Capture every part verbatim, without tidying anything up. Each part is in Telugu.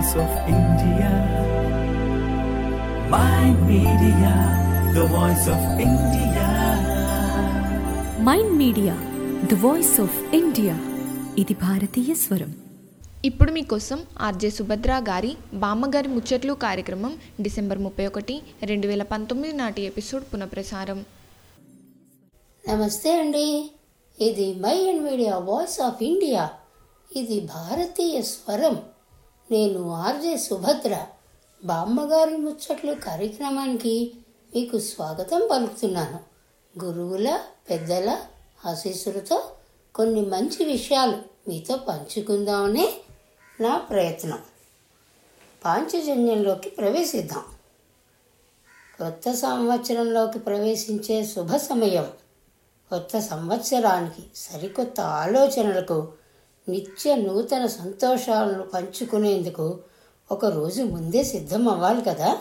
voice of India. Mind Media, the voice of India. Mind Media the voice of India. ఇది భారతీయ స్వరం. ఇప్పుడు మీకోసం ఆర్జే సుభద్ర గారి బామ్మగారి ముచ్చట్లు కార్యక్రమం డిసెంబర్ ముప్పై ఒకటి రెండు వేల పంతొమ్మిది నాటి ఎపిసోడ్ పునఃప్రసారం. నమస్తే అండి, ఇది Mind Media voice of India. ఇది భారతీయ స్వరం. నేను ఆర్జే సుభద్ర. బామ్మగారి ముచ్చట్లు కార్యక్రమానికి మీకు స్వాగతం పలుకుతున్నాను. గురువుల పెద్దల ఆశీస్సులతో కొన్ని మంచి విషయాలు మీతో పంచుకుందామనే నా ప్రయత్నం. పాంచజన్యంలోకి ప్రవేశిద్దాం. కొత్త సంవత్సరంలోకి ప్రవేశించే శుభ సమయం. కొత్త సంవత్సరానికి సరికొత్త ఆలోచనలకు, నిత్య నూతన సంతోషాలను పంచుకునేందుకు ఒక రోజు ముందే సిద్ధం అవ్వాలి కదా.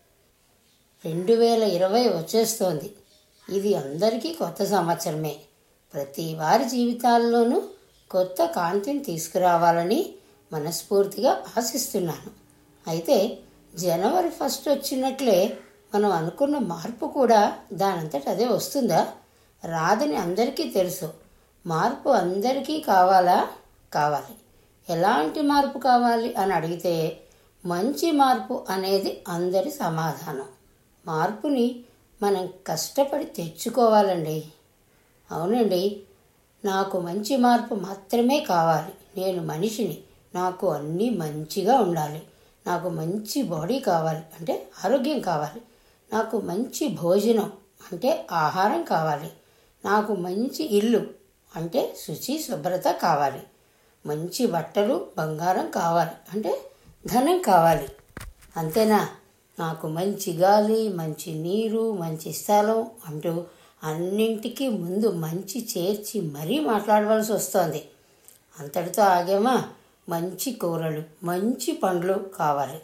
రెండు వేల ఇరవై వచ్చేస్తోంది. ఇది అందరికీ కొత్త సంవత్సరమే. ప్రతి వారి జీవితాల్లోనూ కొత్త కాంతిని తీసుకురావాలని మనస్ఫూర్తిగా ఆశిస్తున్నాను. అయితే జనవరి ఫస్ట్ వచ్చినట్లే మనం అనుకున్న మార్పు కూడా దానంతట అదే వస్తుందా? రాదని అందరికీ తెలుసు. మార్పు అందరికీ కావాలా? కావాలి. ఎలాంటి మార్పు కావాలి అని అడిగితే మంచి మార్పు అనేది అందరి సమాధానం. మార్పుని మనం కష్టపడి తెచ్చుకోవాలండి. అవునండి, నాకు మంచి మార్పు మాత్రమే కావాలి. నేను మనిషిని, నాకు అన్నీ మంచిగా ఉండాలి. నాకు మంచి బాడీ కావాలి అంటే ఆరోగ్యం కావాలి. నాకు మంచి భోజనం అంటే ఆహారం కావాలి. నాకు మంచి ఇల్లు అంటే శుచి శుభ్రత కావాలి. మంచి బట్టలు బంగారం కావాలి అంటే ధనం కావాలి. అంతేనా? నాకు మంచి గాలి, మంచి నీరు, మంచి స్థలం అంటూ అన్నింటికీ ముందు మంచి చేర్చి మరీ మాట్లాడవలసి వస్తుంది. అంతటితో ఆగేమా? మంచి కూరలు, మంచి పండ్లు కావాలి.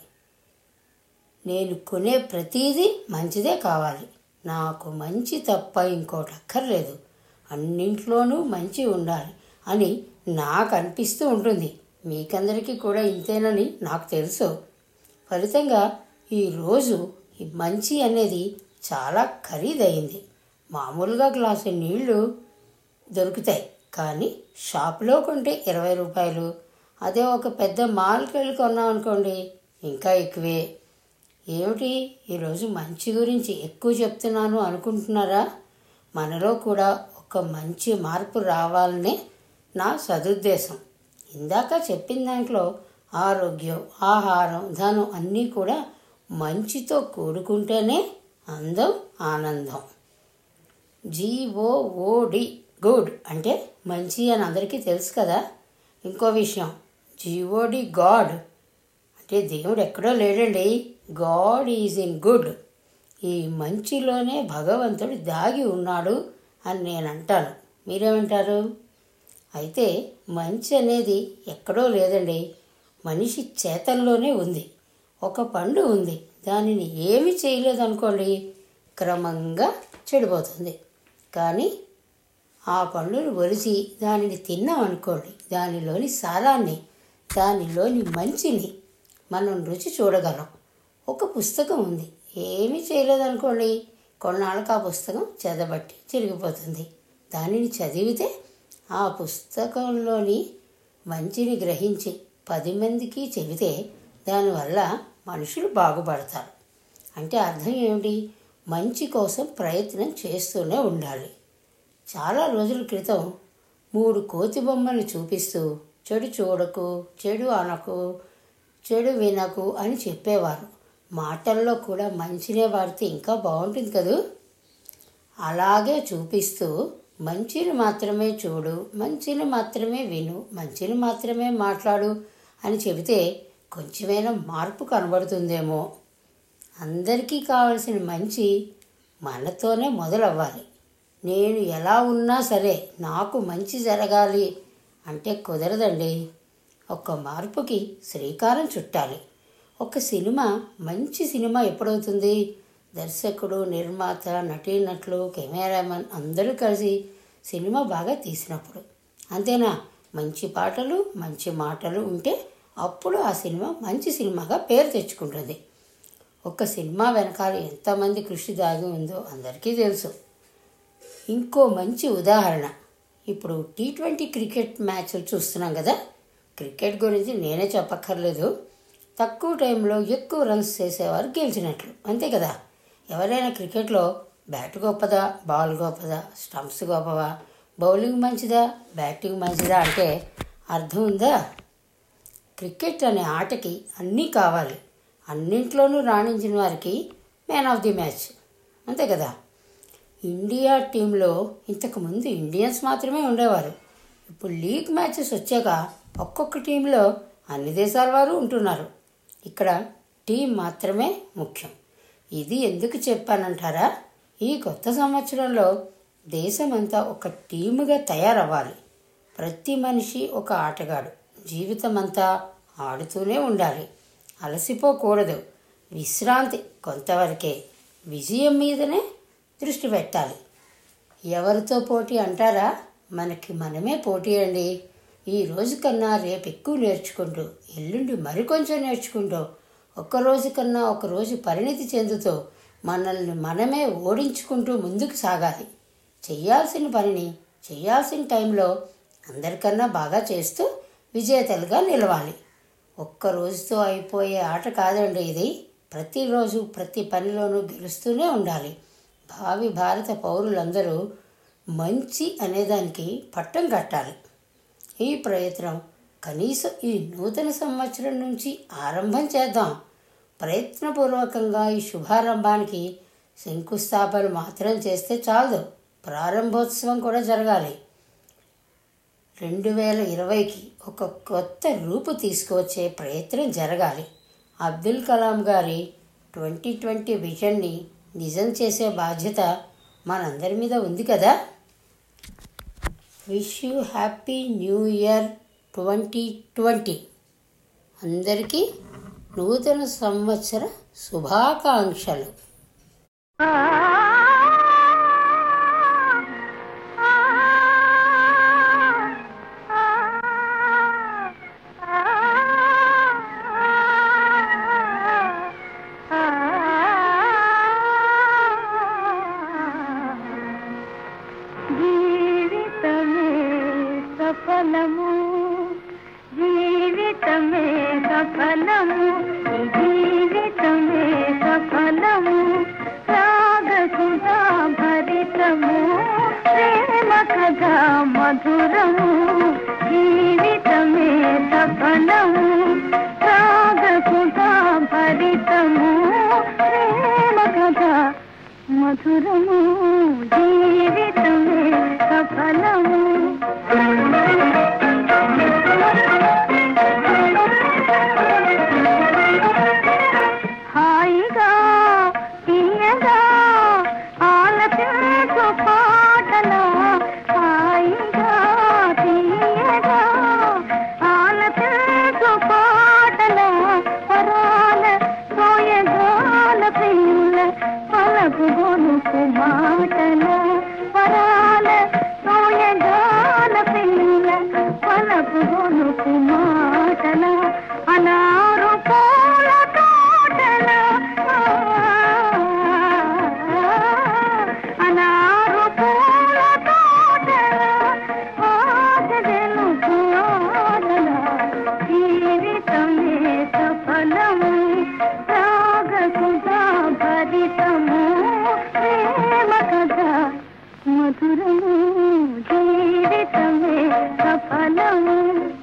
నేను కొనే ప్రతీదీ మంచిదే కావాలి. నాకు మంచి తప్ప ఇంకోటి అక్కర్లేదు. అన్నింట్లోనూ మంచి ఉండాలి అని నాకు అనిపిస్తూ ఉంటుంది. మీకందరికీ కూడా ఇంతేనని నాకు తెలుసు. ఫలితంగా ఈరోజు ఈ మంచి అనేది చాలా ఖరీదైంది. మామూలుగా గ్లాసు నీళ్లు దొరుకుతాయి, కానీ షాపులో కొంటే ఇరవై రూపాయలు. అదే ఒక పెద్ద మాల్కి వెళ్ళి కొన్నాం అనుకోండి, ఇంకా ఎక్కువే. ఏమిటి ఈరోజు మంచి గురించి ఎక్కువ చెప్తున్నాను అనుకుంటున్నారా? మనలో కూడా ఒక మంచి మార్పు రావాలనే నా సదుద్దేశం. ఇందాక చెప్పిన దాంట్లో ఆరోగ్యం, ఆహారం, ధనం అన్నీ కూడా మంచితో కూడుకుంటేనే అందం, ఆనందం. జీఓఓడి గుడ్ అంటే మంచి అని అందరికీ తెలుసు కదా. ఇంకో విషయం, జీఓడి గాడ్ అంటే దేవుడు ఎక్కడో లేడండి. God is in good. ఈ మంచిలోనే భగవంతుడు దాగి ఉన్నాడు అని నేను అంటాను. మీరేమంటారు? అయితే మంచి అనేది ఎక్కడో లేదండి, మనిషి చేతల్లోనే ఉంది. ఒక పండు ఉంది, దానిని ఏమి చేయలేదనుకోండి, క్రమంగా చెడిపోతుంది. కానీ ఆ పండుని ఒలిచి దానిని తిన్నామనుకోండి, దానిలోని సారాన్ని, దానిలోని మంచిని మనం రుచి చూడగలం. ఒక పుస్తకం ఉంది, ఏమీ చేయలేదనుకోండి, కొన్నాళ్ళకి ఆ పుస్తకం చెదబట్టి చిరిగిపోతుంది. దానిని చదివితే ఆ పుస్తకంలోని మంచిని గ్రహించి పది మందికి చెబితే దానివల్ల మనుషులు బాగుపడతారు. అంటే అర్థం ఏమిటి? మంచి కోసం ప్రయత్నం చేస్తూనే ఉండాలి. చాలా రోజుల క్రితం మూడు కోతి బొమ్మలు చూపిస్తూ చెడు చూడకు, చెడు అనకు, చెడు వినకు అని చెప్పేవారు. మాటల్లో కూడా మంచినే వాడితే ఇంకా బాగుంటుంది కదూ. అలాగే చూపిస్తూ మంచిని మాత్రమే చూడు, మంచిని మాత్రమే విను, మంచిని మాత్రమే మాట్లాడు అని చెబితే కొంచెమైనా మార్పు కనబడుతుందేమో. అందరికీ కావలసిన మంచి మనతోనే మొదలవ్వాలి. నేను ఎలా ఉన్నా సరే నాకు మంచి జరగాలి అంటే కుదరదండి. ఒక్క మార్పుకి శ్రీకారం చుట్టాలి. ఒక సినిమా మంచి సినిమా ఎప్పుడవుతుంది? దర్శకుడు, నిర్మాత, నటీనటులు, కెమెరామెన్ అందరూ కలిసి సినిమా బాగా తీసినప్పుడు. అంతేనా? మంచి పాటలు, మంచి మాటలు ఉంటే అప్పుడు ఆ సినిమా మంచి సినిమాగా పేరు తెచ్చుకుంటుంది. ఒక సినిమా వెనకాల ఎంతమంది కృషి దాగి ఉందో అందరికీ తెలుసు. ఇంకో మంచి ఉదాహరణ, ఇప్పుడు టీ ట్వంటీ క్రికెట్ మ్యాచ్లు చూస్తున్నాం కదా. క్రికెట్ గురించి నేనే చెప్పక్కర్లేదు. తక్కువ టైంలో ఎక్కువ రన్స్ చేసేవారు గెలిచినట్లు, అంతే కదా. ఎవరైనా క్రికెట్లో బ్యాట్ గొప్పదా, బాల్ గొప్పదా, స్టంప్స్ గొప్పవా, బౌలింగ్ మంచిదా, బ్యాటింగ్ మంచిదా అంటే అర్థం ఉందా? క్రికెట్ అనే ఆటకి అన్నీ కావాలి. అన్నింట్లోనూ రాణించిన వారికి మ్యాన్ ఆఫ్ ది మ్యాచ్, అంతే కదా. ఇండియా టీంలో ఇంతకుముందు ఇండియన్స్ మాత్రమే ఉండేవారు. ఇప్పుడు లీగ్ మ్యాచెస్ వచ్చాక ఒక్కొక్క టీంలో అన్ని దేశాల వారు ఉంటున్నారు. ఇక్కడ టీం మాత్రమే ముఖ్యం. ఇది ఎందుకు చెప్పానంటారా? ఈ కొత్త సంవత్సరంలో దేశమంతా ఒక టీముగా తయారవ్వాలి. ప్రతి మనిషి ఒక ఆటగాడు. జీవితం అంతా ఆడుతూనే ఉండాలి. అలసిపోకూడదు. విశ్రాంతి కొంతవరకే. విజయం మీదనే దృష్టి పెట్టాలి. ఎవరితో పోటీ అంటారా? మనకి మనమే పోటీ అండి. ఈ రోజు కన్నా రేపు ఎక్కువ నేర్చుకుంటూ, ఎల్లుండి మరికొంచెం నేర్చుకుంటూ, ఒక్కరోజు కన్నా ఒకరోజు పరిణితి చెందుతూ మనల్ని మనమే ఓడించుకుంటూ ముందుకు సాగాలి. చెయ్యాల్సిన పనిని చెయ్యాల్సిన టైంలో అందరికన్నా బాగా చేస్తూ విజేతలుగా నిలవాలి. ఒక్క రోజుతో అయిపోయే ఆట కాదండి ఇది. ప్రతిరోజు ప్రతి పనిలోనూ గెలుస్తూనే ఉండాలి. భావి భారత పౌరులందరూ మంచి అనేదానికి పట్టం కట్టాలి. ఈ ప్రయత్నం కనీసం ఈ నూతన సంవత్సరం నుంచి ఆరంభం చేద్దాం. ప్రయత్నపూర్వకంగా ఈ శుభారంభానికి శంకుస్థాపన మాత్రం చేస్తే చాలదు, ప్రారంభోత్సవం కూడా జరగాలి. రెండు వేల ఇరవైకి ఒక కొత్త రూపు తీసుకువచ్చే ప్రయత్నం జరగాలి. అబ్దుల్ కలాం గారి ట్వంటీ ట్వంటీ విజన్ని నిజం చేసే బాధ్యత మనందరి మీద ఉంది కదా. Wish you happy new year twenty twenty. అందరికీ నూతన సంవత్సర శుభాకాంక్షలు. సఫలము జీవితమే సఫలము, జీవితమే సఫలము, రాగ సుధా భరితము, ప్రేమ కథా మధురము, జీవితమే సఫలము, రాగ సుధా భరితము, ప్రేమ కథా మధురము, జీవితమే సఫలము. హాయిగా తీయగా ఆలపించు పాటల, హాయిగా తీయగా ఆలపించు పాటల, పరాల సోయగాల ప్రియుల పలపు గొలుపు మాటల, పరాల సోయగాల ప్రియుల పలపు గొలుపు మాటల, అనారు పూల తోటల, అనారు పూల తోటల, ఆశ తెలుపు ఆటల, జీవితమే సఫలము, రాగ సుధా భరితము, ప్రేమ కథ మధురము, జీవితమే సఫలము.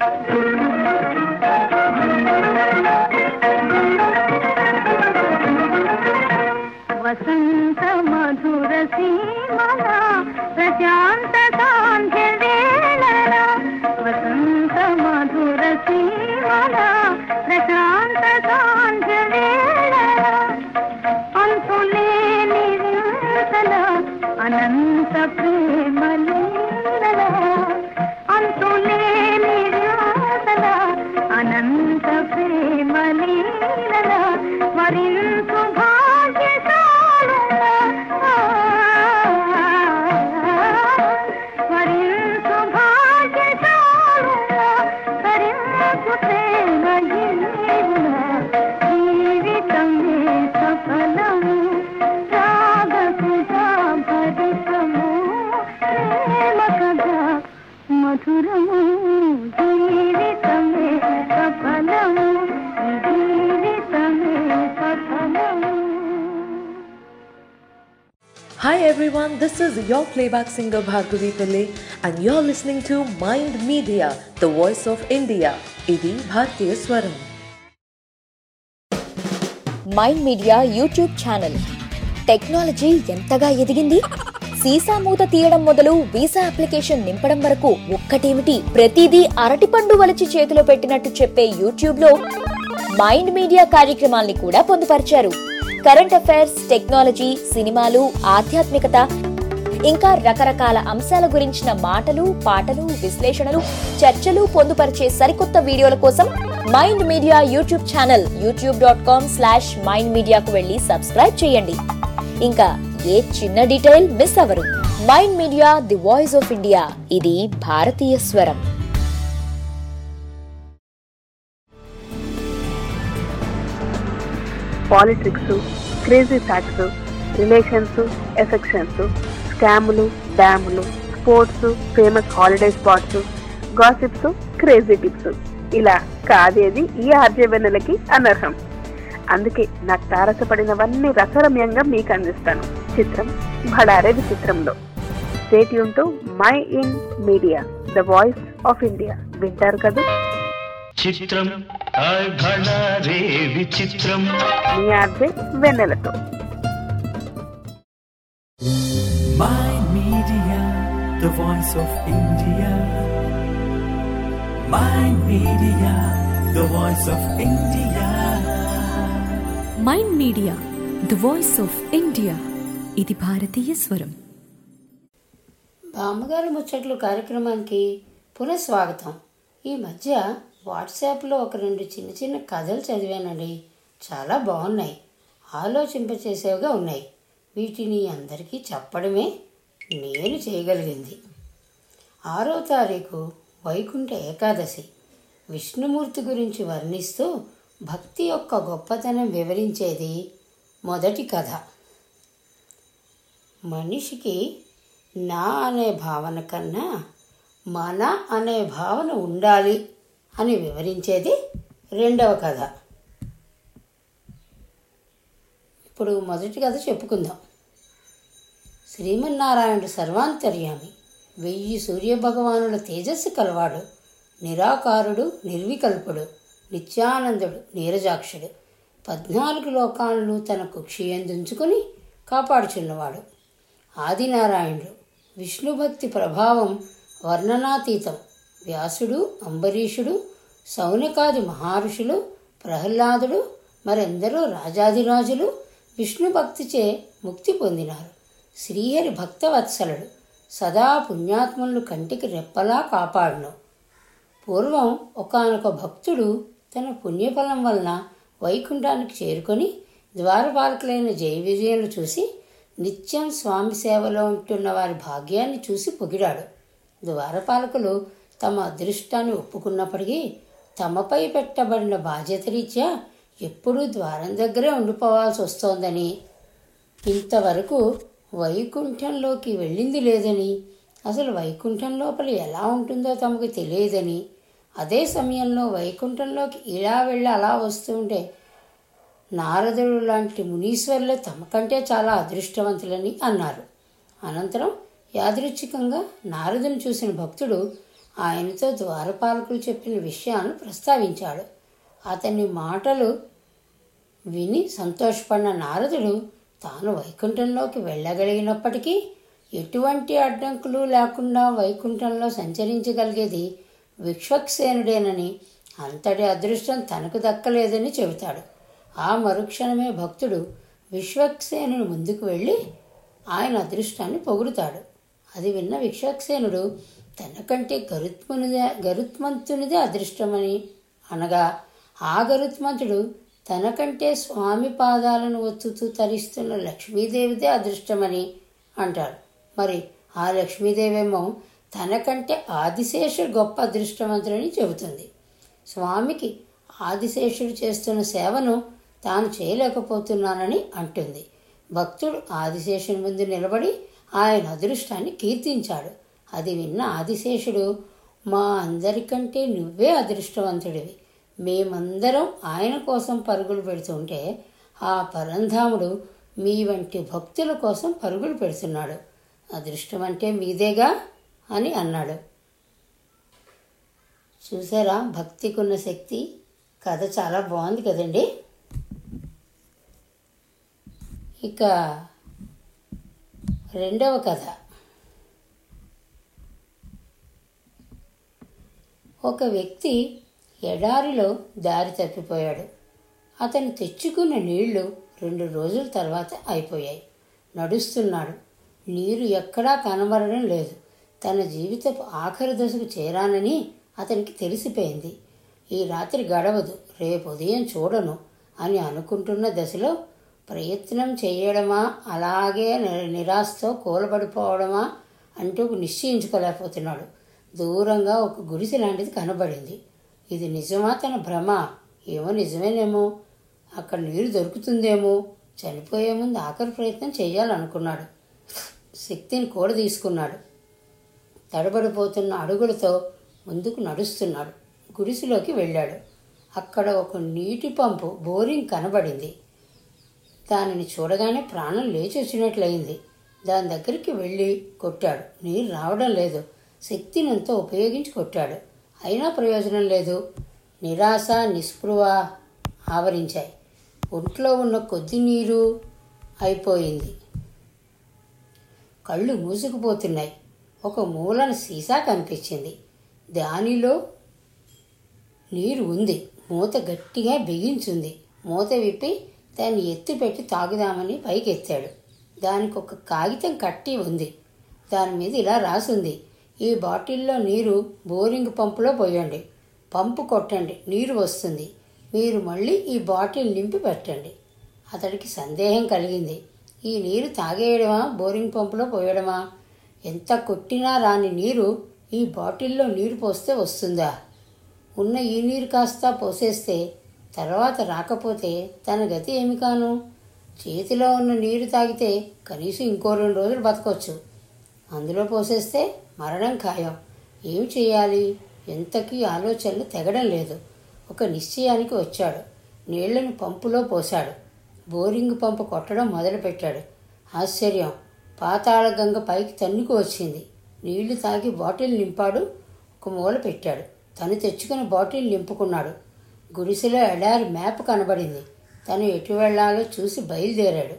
వసంత మధుర సీమల ప్రశాంత సాంధ్య వేళల, వసంత మధుర సీమల ప్రశాంత సాంధ్య వేళల, అంతులేని వింతల అనంత ప్రేమ లీలల, అంతులేని వింతల అనంత ప్రేమ లీలల, మరింత భాగ్యశాలుల, మరింత భాగ్యశాలుల, తరింపు ప్రేమ Hi everyone, this is your playback singer Bhargavi Pillai and you're listening to Mind Media, the voice of India. Idi Bharatiya Swaram. Mind Media YouTube channel. Technology ఎంతగా ఎదిగింది, సీసా మూత తీయడం మొదలు వీసా అప్లికేషన్ నింపడం వరకు ఒక్కటేమిటి, ప్రతిదీ అరటిపండు వలిచి చేతిలో పెట్టినట్టు చెప్పే యూట్యూబ్ లో మైండ్ మీడియా కార్యక్రమాల్ని కూడా పొందుపరిచారు. కరెంట్ అఫైర్స్, టెక్నాలజీ, సినిమాలు, ఆధ్యాత్మికత, ఇంకా రకరకాల అంశాల గురించిన మాటలు, పాటలు, విశ్లేషణలు, చర్చలు పొందుపరిచే సరికొత్త వీడియోల కోసం Mind Media YouTube channel YouTube dot com slash Mind మీడియాకు వెళ్లి సబ్స్క్రైబ్ చేయండి. ఇంకా ఏ చిన్న డీటెయిల్ మిస్ అవ్వరు. Mind Media, the voice of India. ఇది భారతీయ స్వరం. Politics, crazy facts, relations, affections, స్కాములు, డ్యాములు, sports, famous holiday spots, gossips, crazy tips, ఇలా కాదేది ఈ ఆర్జవెన్నెలకి అనర్హం. అందుకే నాకు తారసపడినవన్నీ రసరమ్యంగా మీకు అందిస్తాను. చిత్రం భడారే విచిత్రంలో. స్టేట్ యూన్ to Mind Media, the voice of India. వింటారు కదా? చిత్రం భడారే విచిత్రం. మీ ఆర్జే వెన్నెలతో. Mind Media, the voice of India. Mind Media, the voice of India. Mind Media, the voice of India. ఇది భారతీయ స్వరం. బామ్మగారి ముచ్చట్లు కార్యక్రమానికి పునఃస్వాగతం. ఈ మధ్య వాట్సాప్లో ఒక రెండు చిన్న చిన్న కథలు చదివానండి. చాలా బాగున్నాయి, ఆలోచింపచేసేవిగా ఉన్నాయి. వీటిని అందరికీ చెప్పడమే నేను చేయగలిగింది. ఆరో తారీఖు వైకుంఠ ఏకాదశి. విష్ణుమూర్తి గురించి వర్ణిస్తూ భక్తి యొక్క గొప్పతనం వివరించేది మొదటి కథ. మనిషికి నా అనే భావన కన్నా మన అనే భావన ఉండాలి అని వివరించేది రెండవ కథ. ఇప్పుడు మొదటి కథ చెప్పుకుందాం. శ్రీమన్నారాయణుడు సర్వాంతర్యామి, వెయ్యి సూర్యభగవానుల తేజస్సు కలవాడు, నిరాకారుడు, నిర్వికల్పుడు, నిత్యానందుడు, నీరజాక్షుడు, పద్నాలుగు లోకాలను తన కుక్షియందుంచుకుని కాపాడుచున్నవాడు. ఆదినారాయణుడు. విష్ణుభక్తి ప్రభావం వర్ణనాతీతం. వ్యాసుడు, అంబరీషుడు, సౌనకాది మహర్షులు, ప్రహ్లాదుడు, మరెందరో రాజాదిరాజులు విష్ణు భక్తిచే ముక్తి పొందినారు. శ్రీహరి భక్తవత్సలుడు, సదా పుణ్యాత్ములను కంటికి రెప్పలా కాపాడును. పూర్వం ఒకానొక భక్తుడు తన పుణ్యఫలం వలన వైకుంఠానికి చేరుకొని ద్వారపాలకులైన జయ విజయులను చూసి నిత్యం స్వామి సేవలో ఉంటున్న వారి భాగ్యాన్ని చూసి పొగిడాడు. ద్వారపాలకులు తమ అదృష్టాన్ని ఒప్పుకున్నప్పటికీ తమపై పెట్టబడిన బాధ్యత రీత్యా ఎప్పుడూ ద్వారం దగ్గరే ఉండిపోవాల్సి వస్తోందని, ఇంతవరకు వైకుంఠంలోకి వెళ్ళింది లేదని, అసలు వైకుంఠం లోపల ఎలా ఉంటుందో తమకు తెలియదని, అదే సమయంలో వైకుంఠంలోకి ఇలా వెళ్ళి అలా వస్తుంటే నారదుడు లాంటి మునీశ్వరులే తమకంటే చాలా అదృష్టవంతులని అన్నారు. అనంతరం యాదృచ్ఛికంగా నారదుని చూసిన భక్తుడు ఆయనతో ద్వారపాలకులు చెప్పిన విషయాన్ని ప్రస్తావించాడు. అతని మాటలు విని సంతోషపడిన నారదుడు తాను వైకుంఠంలోకి వెళ్ళగలిగినప్పటికీ ఎటువంటి అడ్డంకులు లేకుండా వైకుంఠంలో సంచరించగలిగేది విశ్వక్సేనుడేనని, అంతటి అదృష్టం తనకు దక్కలేదని చెబుతాడు. ఆ మరుక్షణమే భక్తుడు విశ్వక్సేనుని ముందుకు వెళ్ళి ఆయన అదృష్టాన్ని పొగుడుతాడు. అది విన్న విశ్వక్సేనుడు తనకంటే గరుత్మనిదే గరుత్మంతునిదే అదృష్టమని అనగా, ఆ గరుత్మంతుడు తనకంటే స్వామి పాదాలను ఒత్తుతూ తరిస్తున్న లక్ష్మీదేవిదే అదృష్టమని అంటాడు. మరి ఆ లక్ష్మీదేవేమో తనకంటే ఆదిశేషుడు గొప్ప అదృష్టవంతుడని చెబుతుంది. స్వామికి ఆదిశేషుడు చేస్తున్న సేవను తాను చేయలేకపోతున్నానని అంటుంది. భక్తుడు ఆదిశేషుని ముందు నిలబడి ఆయన అదృష్టాన్ని కీర్తించాడు. అది విన్న ఆదిశేషుడు, మా అందరికంటే నువ్వే అదృష్టవంతుడివి, మేమందరం ఆయన కోసం పరుగులు పెడుతుంటే ఆ పరంధాముడు మీ వంటి భక్తుల కోసం పరుగులు పెడుతున్నాడు. అదృష్టం అంటే మీదేగా అని అన్నాడు. చూసారా భక్తికున్న శక్తి? కథ చాలా బాగుంది కదండి. ఇక రెండవ కథ. ఒక వ్యక్తి ఎడారిలో దారి తప్పిపోయాడు. అతను తెచ్చుకున్న నీళ్లు రెండు రోజుల తర్వాత అయిపోయాయి. నడుస్తున్నాడు. నీరు ఎక్కడా కనబడడం లేదు. తన జీవితపు ఆఖరి దశకు చేరానని అతనికి తెలిసిపోయింది. ఈ రాత్రి గడవదు, రేపు ఉదయం చూడను అని అనుకుంటున్న దశలో ప్రయత్నం చేయడమా, అలాగే నిరాశతో కూలబడిపోవడమా అంటూ నిశ్చయించుకోలేకపోతున్నాడు. దూరంగా ఒక గుడిసె లాంటిది కనబడింది. ఇది నిజమా, తన భ్రమ? ఏమో నిజమేనేమో, అక్కడ నీరు దొరుకుతుందేమో. చనిపోయే ముందు ఆఖరి ప్రయత్నం చేయాలనుకున్నాడు. శక్తిని కూడ తీసుకున్నాడు. తడబడిపోతున్న అడుగులతో ముందుకు నడుస్తున్నాడు. గుడిసెలోకి వెళ్ళాడు. అక్కడ ఒక నీటి పంపు బోరింగ్ కనబడింది. దానిని చూడగానే ప్రాణం లేచి వచ్చినట్లయింది. దాని దగ్గరికి వెళ్ళి కొట్టాడు. నీరు రావడం లేదు. శక్తినంతా ఉపయోగించి కొట్టాడు. అయినా ప్రయోజనం లేదు. నిరాశ, నిస్పృహ ఆవరించాయి. ఒంట్లో ఉన్న కొద్ది నీరు అయిపోయింది. కళ్ళు మూసుకుపోతున్నాయి. ఒక మూలన సీసా కనిపించింది. దానిలో నీరు ఉంది. మూత గట్టిగా బిగించుంది. మూత విప్పి దాన్ని ఎత్తిపెట్టి తాగుదామని పైకి ఎత్తాడు. దానికి ఒక కాగితం కట్టి ఉంది. దాని మీద ఇలా రాసుంది: ఈ బాటిల్లో నీరు బోరింగ్ పంపులో పోయండి. పంపు కొట్టండి, నీరు వస్తుంది. మీరు మళ్ళీ ఈ బాటిల్ నింపి పెట్టండి. అతడికి సందేహం కలిగింది. ఈ నీరు తాగేయడమా, బోరింగ్ పంపులో పోయడమా? ఎంత కొట్టినా రాని నీరు ఈ బాటిల్లో నీరు పోస్తే వస్తుందా? ఉన్న ఈ నీరు కాస్త పోసేస్తే తర్వాత రాకపోతే తన గతి ఏమి కాను? చేతిలో ఉన్న నీరు తాగితే కనీసం ఇంకో రెండు రోజులు బతకొచ్చు. అందులో పోసేస్తే మరణం ఖాయం. ఏం చేయాలి? ఎంతకీ ఆలోచనలు తెగడం లేదు. ఒక నిశ్చయానికి వచ్చాడు. నీళ్లను పంపులో పోశాడు. బోరింగ్ పంపు కొట్టడం మొదలుపెట్టాడు. ఆశ్చర్యం! పాతాళ గంగ పైకి తన్నుకు వచ్చింది. నీళ్లు తాగి బాటిల్ నింపాడు. ఒక మూల పెట్టాడు. తను తెచ్చుకున్న బాటిల్ నింపుకున్నాడు. గుడిసెలో ఎడారి మ్యాప్ కనబడింది. తను ఎటు వెళ్లాలో చూసి బయలుదేరాడు.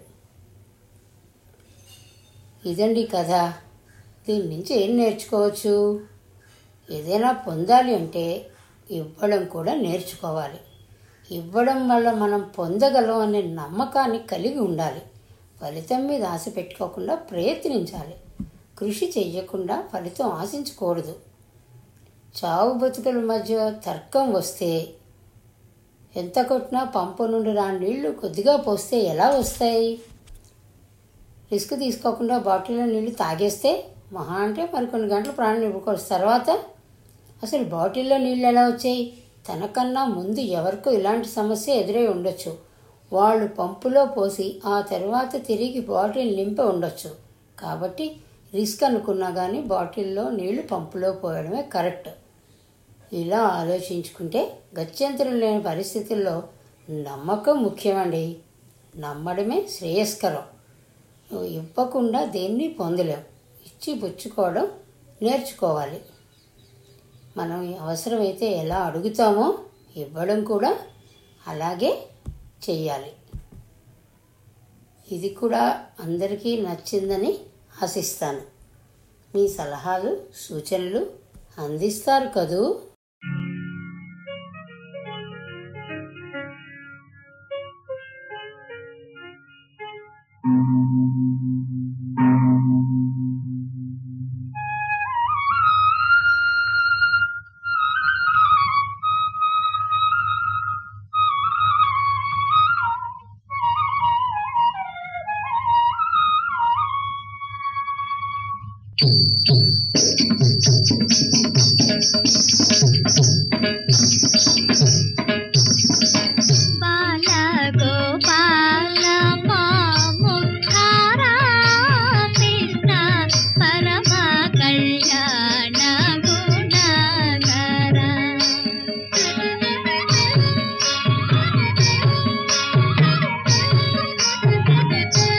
ఇదండి కథ. దీని నుంచి ఏం నేర్చుకోవచ్చు? ఏదైనా పొందాలి అంటే ఇవ్వడం కూడా నేర్చుకోవాలి. ఇవ్వడం వల్ల మనం పొందగలం అనే నమ్మకాన్ని కలిగి ఉండాలి. ఫలితం మీద ఆశ పెట్టుకోకుండా ప్రయత్నించాలి. కృషి చెయ్యకుండా ఫలితం ఆశించకూడదు. చావు బతుకుల మధ్య తర్కం వస్తే ఎంత కొట్టినా పంపు నుండి రాని నీళ్లు కొద్దిగా పోస్తే ఎలా వస్తాయి? రిస్క్ తీసుకోకుండా బాటిల్లో నీళ్లు తాగేస్తే మహా అంటే మరికొన్ని గంటలు ప్రాణం నిలుపుకోవచ్చు. తర్వాత అసలు బాటిల్లో నీళ్ళు ఎలా వచ్చాయి? తనకన్నా ముందు ఎవరికో ఇలాంటి సమస్య ఎదురై ఉండొచ్చు. వాళ్ళు పంపులో పోసి ఆ తర్వాత తిరిగి బాటిల్ నింపి ఉండొచ్చు. కాబట్టి రిస్క్ అనుకున్నా కానీ బాటిల్లో నీళ్లు పంపులో పోయడమే కరెక్ట్. ఇలా ఆలోచించుకుంటే గత్యంతరం లేని పరిస్థితుల్లో నమ్మకం ముఖ్యమండి. నమ్మడమే శ్రేయస్కరం. నువ్వు ఇవ్వకుండా దేన్ని పొందలేం. ఇచ్చి పుచ్చుకోవడం నేర్చుకోవాలి. మనం అవసరమైతే ఎలా అడుగుతామో ఇవ్వడం కూడా అలాగే చెయ్యాలి. ఇది కూడా అందరికీ నచ్చిందని ఆశిస్తాను. మీ సలహాలు, సూచనలు అందిస్తారు కదూ? కళ్యాణ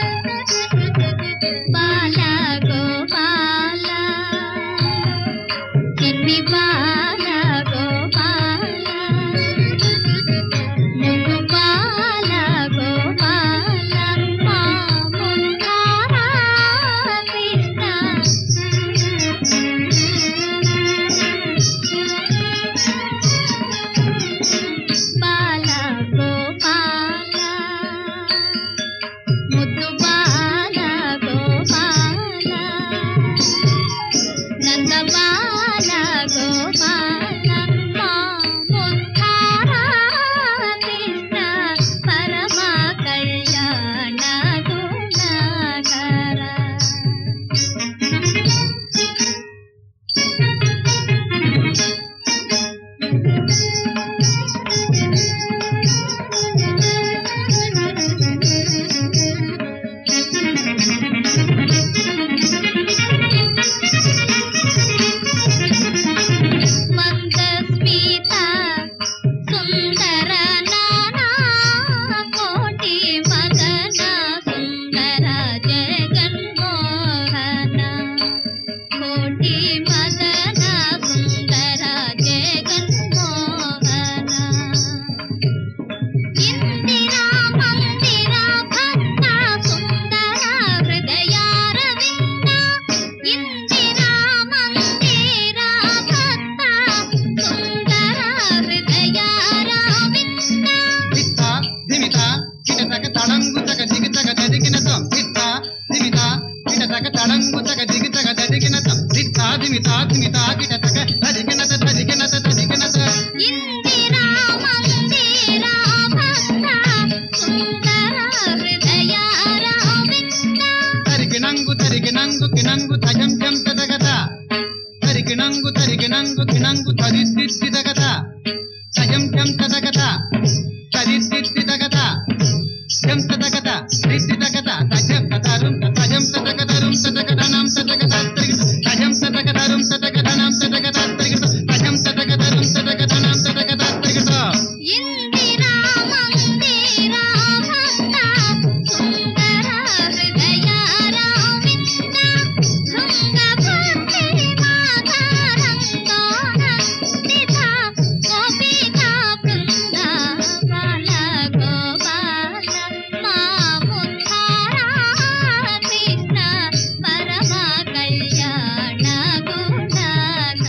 తరికినంగు తరికినంగు కినంగు తజం జం తదగత తరికినంగు తరికినంగు కినంగు తదిద్దిద్ది తగత తజం జం తదగత తదిద్దిద్ది తగత జం తదగత దిద్ది తగత తజం తదరుం తజం తదగతరుం తదగతనం తదగత తజం తదగతరుం తదగతనం తదగత తజం తదగతరుం తదగతనం తదగత ఇందిరా మందిరా భక్త సుందర హృదయ రావింద భృంగ భక్తి మాధరంగోన నిధ గోపికా బృంద బాల గోపాల మాముద్ధారా కృష్ణ పరమ కళ్యాణ గుణకర.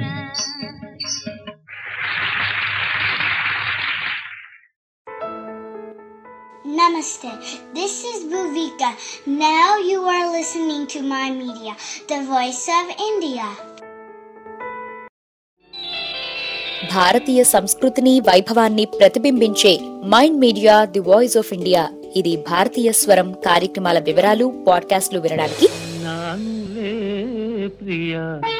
Namaste. This is Bhuvika. Now you are listening to My Media, the voice of India. భారతీయ సంస్కృతిని వైభవాన్ని ప్రతిబింబించే Mind Media the voice of India. ఇది భారతీయ స్వరం కార్యక్రమాల వివరాలు పాడ్కాస్ట్లు వినడానికి నానులే ప్రియ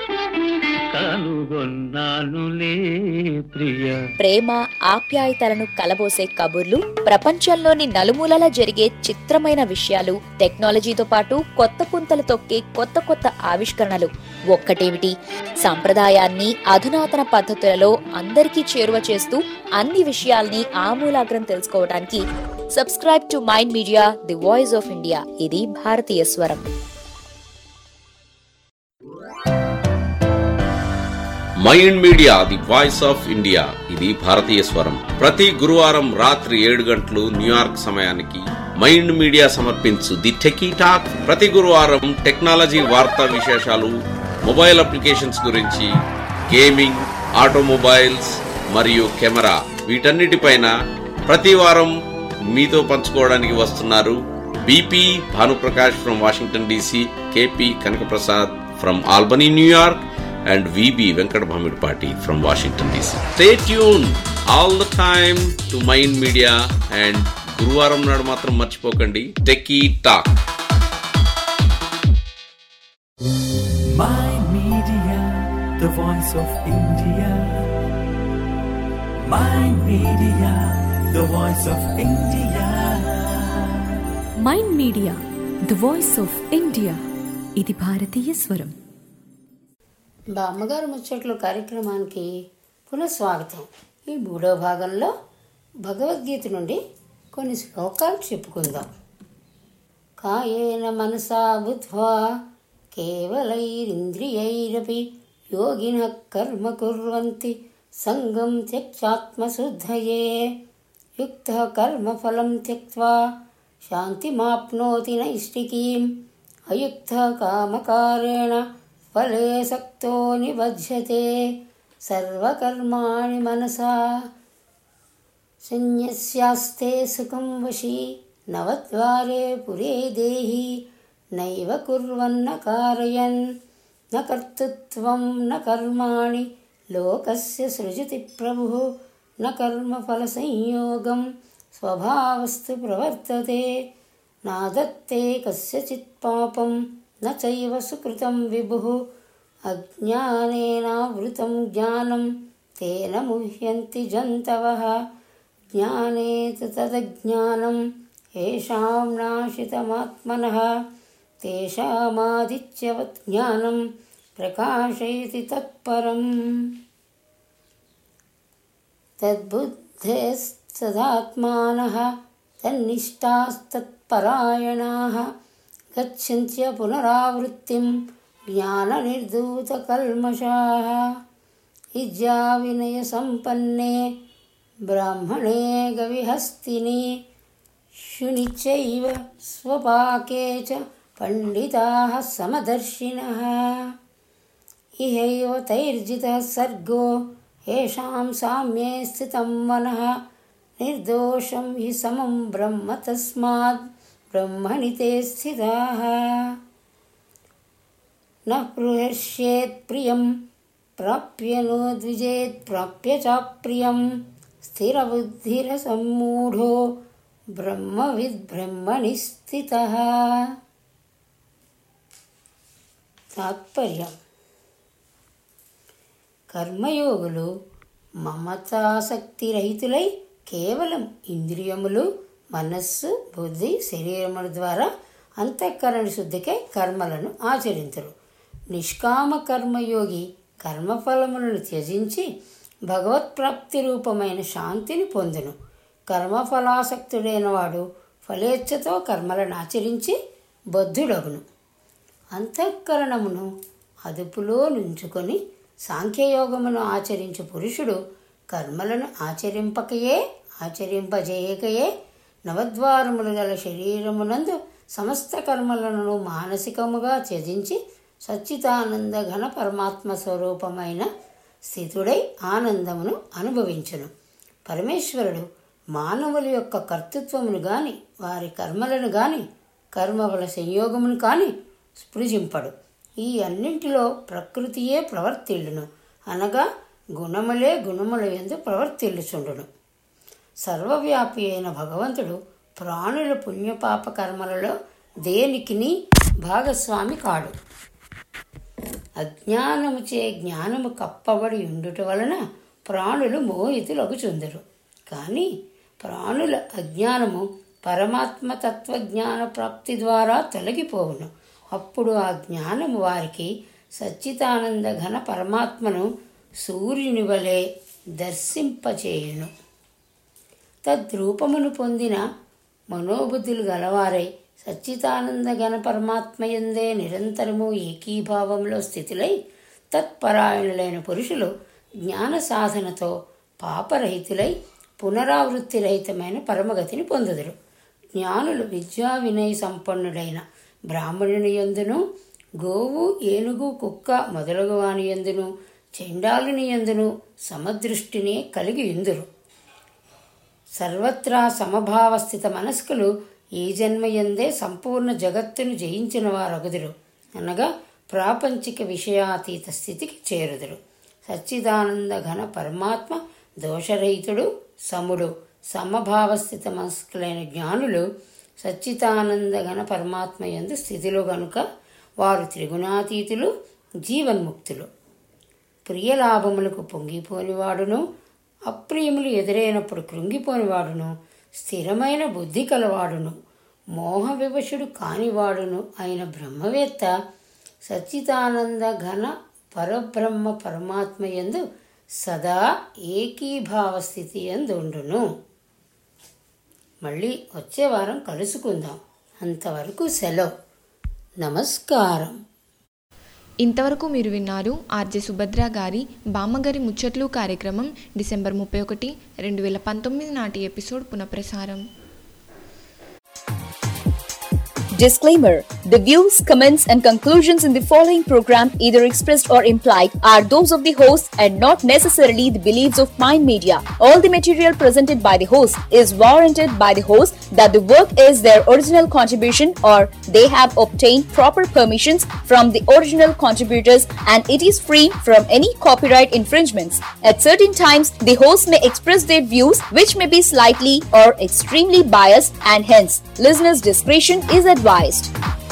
కనుగొన్నానులే ప్రియ. ప్రేమ ఆప్యాయతలను కలబోసే కబుర్లు, ప్రపంచంలోని నలుమూలలా జరిగే చిత్రమైన విషయాలు, టెక్నాలజీతో పాటు కొత్త పుంతలు తొక్కే కొత్త కొత్త ఆవిష్కరణలు. ఒక్కటేమిటి, సంప్రదాయాన్ని అధునాతన పద్ధతులలో అందరికీ చేరువ చేస్తూ అన్ని విషయాల్ని ఆమూలాగ్రం తెలుసుకోవడానికి subscribe to Mind Media the voice of India. ఇది భారతీయ స్వరం. Mind Media the voice of India, ఇది భారతీయ స్వరం. ప్రతి గురువారం రాత్రి ఏడు గంటలు న్యూయార్క్ సమయానికి మైండ్ మీడియా సమర్పించు ది టెకీ టాక్. ప్రతి గురువారం టెక్నాలజీ వార్తా విశేషాలు, మొబైల్ అప్లికేషన్స్ గురించి, గేమింగ్, ఆటోమొబైల్స్ మరియు కెమెరా, వీటన్నిటిపైన ప్రతి వారం మీతో పంచుకోవడానికి వస్తున్నారు BP Bhanuprakash from Washington DC, KP Kanakaprasad from Albany New York, and V B Venkat Bhamidpati from Washington D C. Stay tuned all the time to Mind Media, and గురువారం నాడు మాత్రం మర్చిపోకండి techie talk. Mind Media, the voice of India. Mind Media, the voice of India. Mind Media the voice of India. ఇది భారతీయ స్వరం. బామ్మగారు ముచ్చట్లు కార్యక్రమానికి పునఃస్వాగతం. ఈ మూడో భాగంలో భగవద్గీత నుండి కొన్ని శ్లోకాలు చెప్పుకుందాం. కాయేన మనసా బుద్ధ్వా కేవలైరింద్రియైరపి యోగినః కర్మ కుర్వంతి సంగం త్యక్త్వాత్మశుద్ధయే యుక్తః కర్మఫలం త్యక్త్వా శాంతిమాప్నోతి నైష్టికీం అయుక్తః కామకారేణ ఫలే సక్తో నిబధ్యతే సర్వకర్మాణి మనసా సన్యస్యాస్తే సుఖం వశీ నవద్వారే పురే దేహి నైవ కుర్వన్న కారయన్ న కర్తృత్వం న కర్మాణి లోకస్య సృజతి ప్రభుః న కర్మఫల సంయోగం స్వభావస్తు ప్రవర్తతే నాదత్తే కస్యచిత్ పాపం న చైవ సుకృతం విభుః అజ్ఞానేనావృతం జ్ఞానం తేన ముహ్యంతి జంతవః జ్ఞానే తు తదజ్ఞానం ఏషాం నాశితమాత్మనః తేషామాదిత్యవత్ జ్ఞానం ప్రకాశయతి తత్పరం తద్బుద్ధేస్తదాత్మానః తన్నిష్టాస్తత్పరాయణాః గచ్చంత్య పునరావృత్తిం జ్ఞాననిర్ధూతకల్మషాః విద్యా వినయ సంపన్నే బ్రాహ్మణే గవిహస్తిని శుని చైవ స్వపాకే చ పండితాః సమదర్శినః ఇహైవ తైర్జితః సర్గో ఏషాం సామ్యే స్థితం మనః నిర్దోషం హి సమం బ్రహ్మ తస్మాత్ బ్రహ్మణి తే స్థితాః న హృహర్ష్యేత్ ప్రియం ప్రాప్య నో ద్విజేత్ ప్రాప్య చాప్రియం స్థిరబుద్ధిరసమ్మూఢో బ్రహ్మవిద్ బ్రహ్మణి స్థితః. తాత్పర్యం: కర్మయోగులు మమతాసక్తిరహితులై కేవలం ఇంద్రియములు, మనస్సు, బుద్ధి, శరీరముల ద్వారా అంతఃకరణ శుద్ధికై కర్మలను ఆచరించరు. నిష్కామ కర్మయోగి కర్మఫలములను త్యజించి భగవత్ప్రాప్తి రూపమైన శాంతిని పొందును. కర్మఫలాసక్తుడైన వాడు ఫలేచ్ఛతో కర్మలను ఆచరించి బద్ధుడగును. అంతఃకరణమును అదుపులో నుంచుకొని సాంఖ్యయోగమును ఆచరించు పురుషుడు కర్మలను ఆచరింపకయే ఆచరింపజేయకయే నవద్వారములు గల శరీరమునందు సమస్త కర్మలను మానసికముగా త్యజించి సచ్చిదానంద ఘన పరమాత్మ స్వరూపమైన స్థితుడై ఆనందమును అనుభవించును. పరమేశ్వరుడు మానవుల యొక్క కర్తృత్వమును గాని వారి కర్మలను గాని కర్మఫల సంయోగమును కానీ స్పృశింపడు. ఈ అన్నింటిలో ప్రకృతియే ప్రవర్తిల్లును, అనగా గుణములే గుణముల యందు ప్రవర్తిల్లుచుండును. సర్వవ్యాపి అయిన భగవంతుడు ప్రాణుల పుణ్యపాప కర్మలలో దేనికిని భాగస్వామి కాడు. అజ్ఞానముచే జ్ఞానము కప్పబడి ఉండుట వలన ప్రాణులు మోహితులగుచుందరు. కానీ ప్రాణుల అజ్ఞానము పరమాత్మ తత్వజ్ఞాన ప్రాప్తి ద్వారా తొలగిపోవును. అప్పుడు ఆ జ్ఞానము వారికి సచ్చిదానంద ఘన పరమాత్మను సూర్యుని వలె దర్శింపచేయును. తద్రూపమును పొందిన మనోబుద్ధులు గలవారై సచ్చిదానంద ఘన పరమాత్మయందే నిరంతరము ఏకీభావంలో స్థితులై తత్పరాయణులైన పురుషులు జ్ఞాన సాధనతో పాపరహితులై పునరావృత్తి రహితమైన పరమగతిని పొందుదురు. జ్ఞానులు విద్యా వినయ సంపన్నుడైన బ్రాహ్మణుని యందును, గోవు, ఏనుగు, కుక్క మొదలగు వాని యందును, చండాలుని యందును సమదృష్టిని కలిగి యుందురు. సర్వత్రా సమభావస్థిత మనస్కులు ఈ జన్మయందే సంపూర్ణ జగత్తును జయించిన వారగుదురు, అనగా ప్రాపంచిక విషయాతీత స్థితికి చేరుదురు. సచ్చిదానంద ఘన పరమాత్మ దోషరహితుడు, సముడు, సమభావస్థిత మనస్కులైన జ్ఞానులు సచ్చిదానంద ఘన పరమాత్మ యందు స్థితిలో గనుక వారు త్రిగుణాతీతులు, జీవన్ముక్తులు. ప్రియలాభములకు పొంగిపోనివాడును, అప్రియములు ఎదురైనప్పుడు కృంగిపోనివాడును, స్థిరమైన బుద్ధి కలవాడును, మోహ వివశుడు కానివాడును అయిన బ్రహ్మవేత్త సచ్చిదానంద ఘన పరబ్రహ్మ పరమాత్మ యందు సదా ఏకీభావ స్థితి యందుండును. మళ్ళీ వచ్చే వారం కలుసుకుందాం. అంతవరకు సెలవు. నమస్కారం. ఇంతవరకు మీరు విన్నారు ఆర్జే సుభద్ర గారి బామ్మగారి ముచ్చట్లు కార్యక్రమం డిసెంబర్ ముప్పై ఒకటి రెండు వేల పంతొమ్మిది నాటి ఎపిసోడ్ పునఃప్రసారం. Disclaimer: the views, comments, and conclusions in the following program, either expressed or implied, are those of the host and not necessarily the beliefs of Mind Media. All the material presented by the host is warranted by the host that the work is their original contribution or they have obtained proper permissions from the original contributors and it is free from any copyright infringements. At certain times, the host may express their views which may be slightly or extremely biased and hence listeners' discretion is advised.